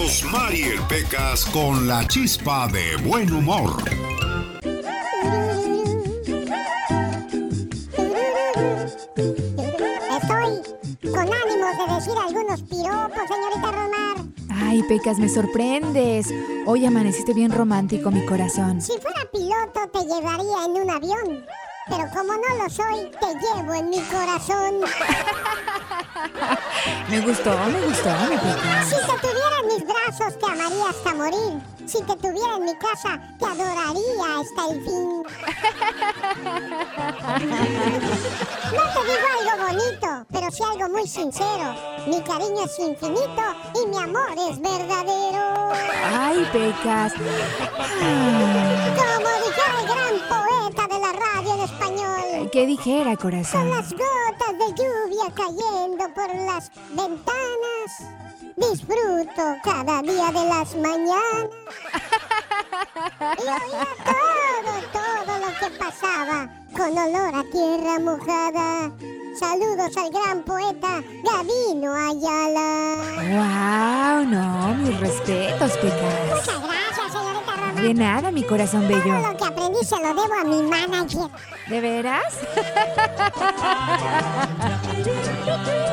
Rosmarie Pecas con la chispa de buen humor. Estoy con ánimos de decir algunos piropos, señorita Rosmar. Ay, Pecas, me sorprendes. Hoy amaneciste bien romántico, mi corazón. Si fuera piloto, te llevaría en un avión. Pero como no lo soy, te llevo en mi corazón. Me gustó, mi Pecas. Si te tuviera en mis brazos, te amaría hasta morir. Si te tuviera en mi casa, te adoraría hasta el fin. No te digo algo bonito, pero sí algo muy sincero. Mi cariño es infinito y mi amor es verdadero. Ay, Pecas. Como dijera el gran poeta de la radio en español. ¿Qué dijera, Son corazón? las gotas de lluvia cayendo por las ventanas. Disfruto cada día de las mañanas. Y oía todo lo que pasaba con olor a tierra mojada. Saludos al gran poeta Gabino Ayala. ¡Wow! No, mis respetos, Pecas. Muchas gracias, señorita Roma. De nada, mi corazón Todo bello. lo que aprendí se lo debo a mi manager. ¿De veras?